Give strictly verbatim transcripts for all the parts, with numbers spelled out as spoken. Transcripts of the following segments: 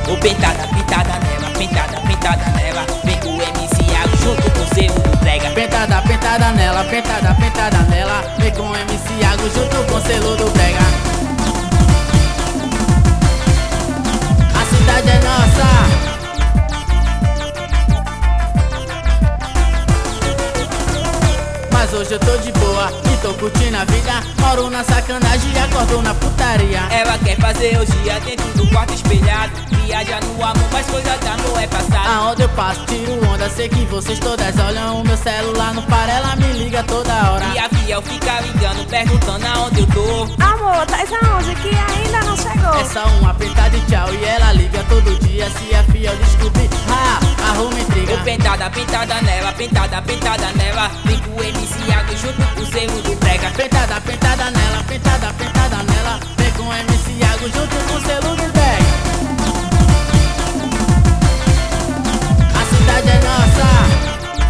Ô pentada, pintada nela, pentada, pintada nela. Vem com o M C Iago junto com o segundo brega. Pentada, pentada nela, pentada, pentada nela. Vem com o M C Iago junto com o selo do brega. A cidade é nossa. Mas hoje eu tô de boa e tô curtindo a vida. Moro na sacanagem e acordo na putaria. Ela quer fazer orgia dentro do quarto espelhado. Viaja no amor, mas coisa da amor é passado. Aonde eu passo, tiro onda, sei que vocês todas olham. O meu celular não para, ela me liga toda hora. E a fiel fica ligando, perguntando aonde eu tô. Amor, tá aonde que ainda não chegou? É só uma apertada e tchau. E ela liga todo dia, se a fiel descobrir, ah, arruma intriga. Ô pentada, pintada nela, pentada, pintada nela. Vem com o M C Iago junto com o segundo brega. Pentada, pentada nela, pentada, pentada nela. Vem com o M C Iago junto com o selo do brega. A cidade é nossa.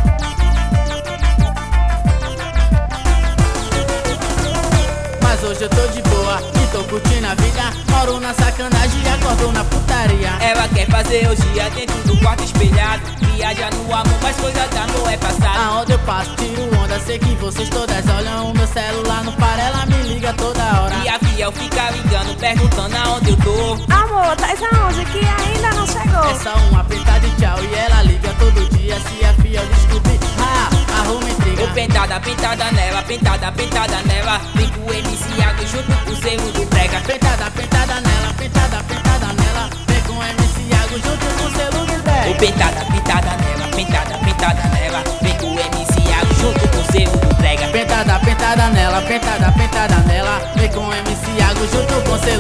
Mas hoje eu tô de boa e tô curtindo a vida. Moro na sacanagem e acordo na putaria. Ela quer fazer orgia dentro do quarto espelhado. Viaja no amor, mas coisa da amor é passado. Aonde eu passo, tiro onda, sei que vocês todas olham. O meu celular não para, ela me liga toda hora. E a fiel fica ligando, perguntando aonde eu tô. Amor, tá aonde que ainda não chegou? É só uma apertada e tchau. E ela liga todo dia, se a fiel descobrir, ah, arruma intriga. Ô pentada, pintada nela, pentada, pintada nela. Vem com o M C Iago junto com o segundo brega. Pentada, pentada nela, pentada, pentada nela. Vem com o M C Iago junto com o selo do brega. Ô pentada, pintada nela, pentada, pintada nela. Vem com o M C Iago junto com o segundo brega. Pentada, pentada nela, pentada, pentada nela. Vem com o M C Iago junto com o selo